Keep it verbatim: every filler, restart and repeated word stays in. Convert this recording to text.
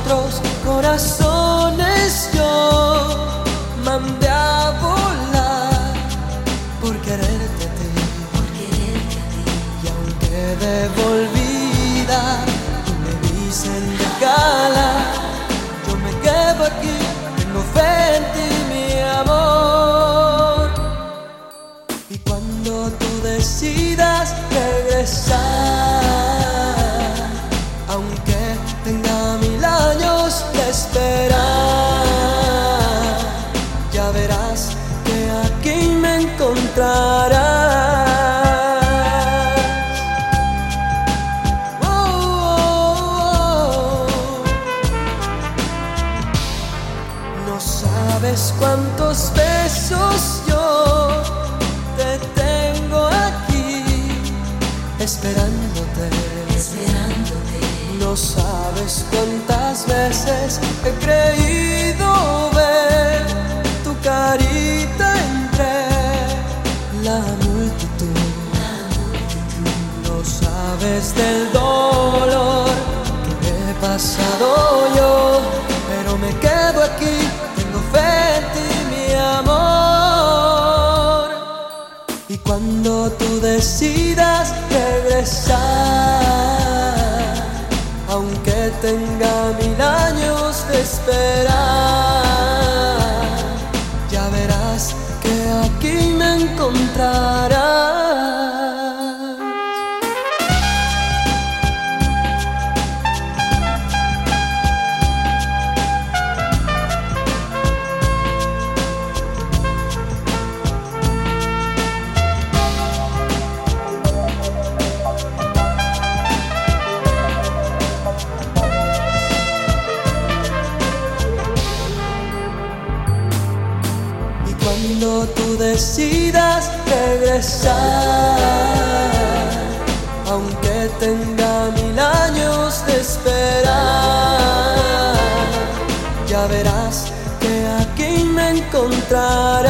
otros corazones yo mandé a volar por quererte a ti, por quererte a ti. y aunque debo olvidar, tú me dicen de gala, yo me quedo aquí, tengo fe en ti, mi amor. Y cuando tú decidas regresar, aunque tenga mil años de esperar, ya verás que aquí me encontrarás. Oh, oh, oh. No sabes cuántos besos yo te tengo aquí esperándote. Esperándote. No sabes cuántas veces he creído ver tu carita entre la multitud. La multitud. No sabes del dolor que he pasado yo, pero me quedo aquí, tengo fe en ti, mi amor. Y cuando tú decidas regresar, aunque tenga mil años de esperar, ya verás que aquí me encontrarás. Cuando tú decidas regresar, aunque tenga mil años de esperar, ya verás que aquí me encontrarás.